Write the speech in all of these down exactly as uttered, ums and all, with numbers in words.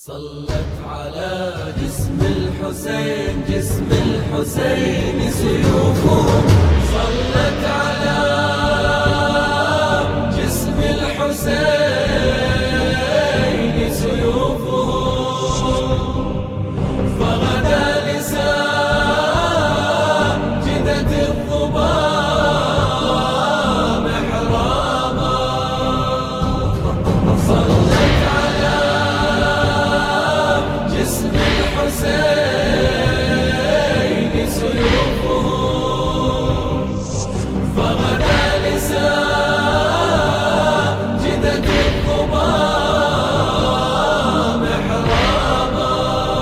صلت على جسم الحسين جسم الحسين سيوفهم، صلت على جسم الحسين سيوفهم، فغدا لساجدة الظباء محرابا. صلت على جسم الحسين سيوفهم، فغدا لساجدة الظباء محرابا.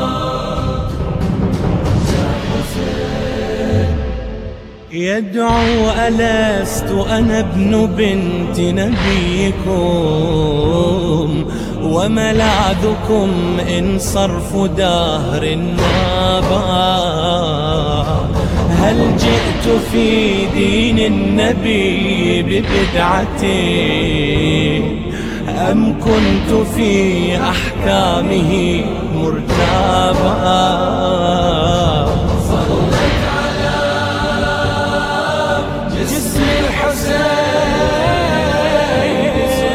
يا حسين يدعو ألست أنا ابن بنت نبيكم وملاذكم إن صرف دهر نابا. هل جئت في دين النبي ببدعة أم كنت في أحكامه مرتابا؟ صلت على جسم الحسين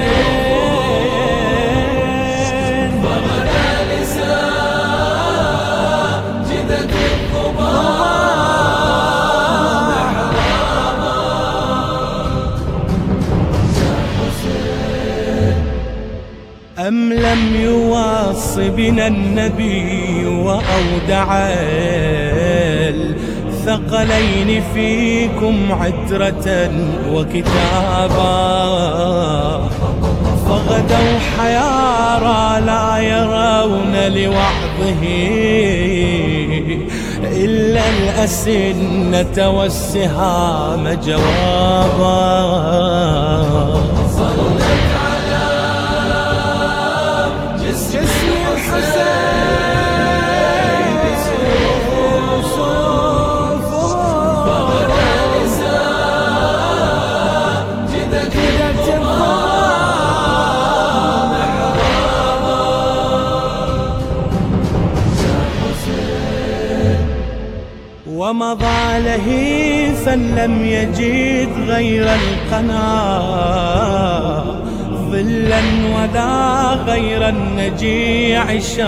سيوفهم، فغدا لساجدة الظباء محرابا. يا حسين أم لم يوص بنا النبي وأودع الثقلين فيكم عترة وكتابا؟ فغدوا حيارى لا يرون لوعظه إلا الأسنة والسهام جوابا. صلت على جسم الحسين سيوفهم، فغدا لساجدة الظباء محرابا. يا حسين ومضى لهيثا لم يجد غير القنا ظلا ولا غير النجيع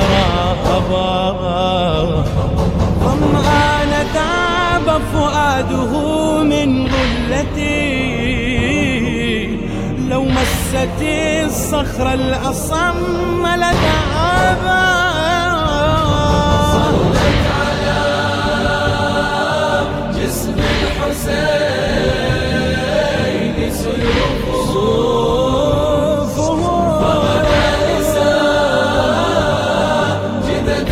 شرابا. ظمآن ذاب فؤاده من غلتي لو مست الصخر الأصم لذابا. صلت على جسم الحسين سيوفهم، فغدا لساجدة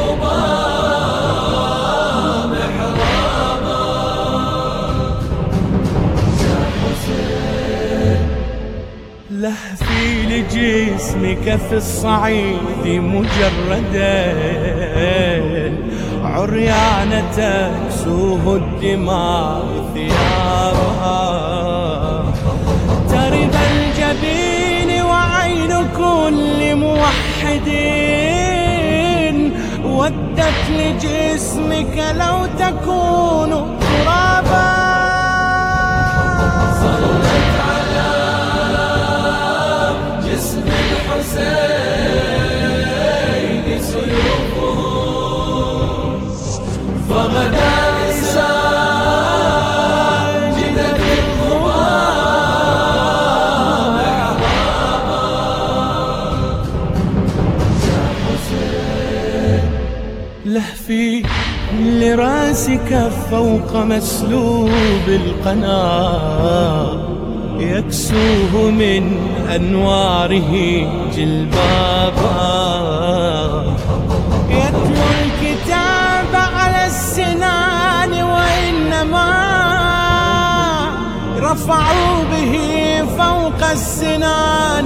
الظباء محرابا. يا حسين لهفي لجسمك في الصعيد مجردا عريانة تكسوه الدماء ثيابها. ترب الجبين وعين كل موحد ودت لجسمك لو تكون ترابا. صلت على جسم الحسين سيوفهم، فغدا لساجدة الظباء محرابا. يا حسين لهفي لراسك فوق مسلوب القنا يكسوه من أنواره جلبابا. يتلو الكتاب على السنان وإنما رفعوا به فوق السنان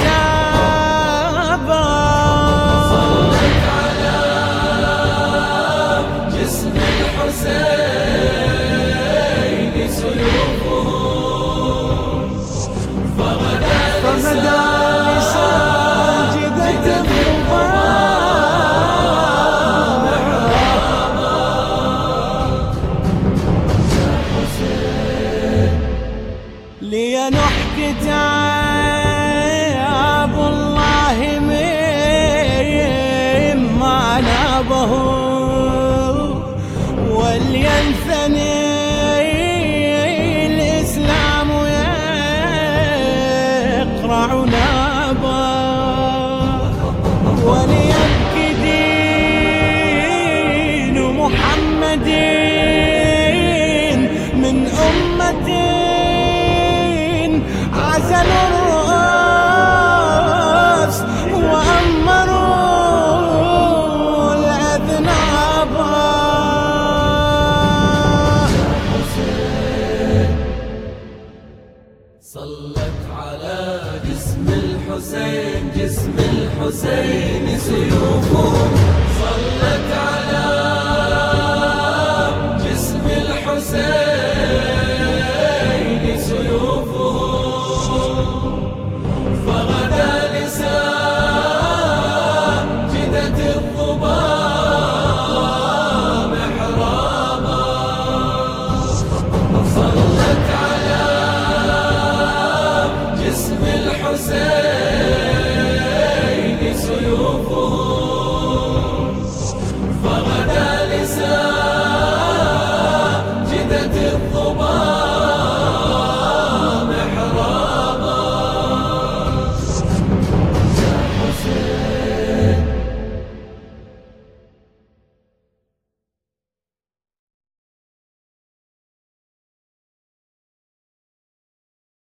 كتابا. صلت على جسم الحسين سيوفهم، فغدا لساجدة الظباء ولينثني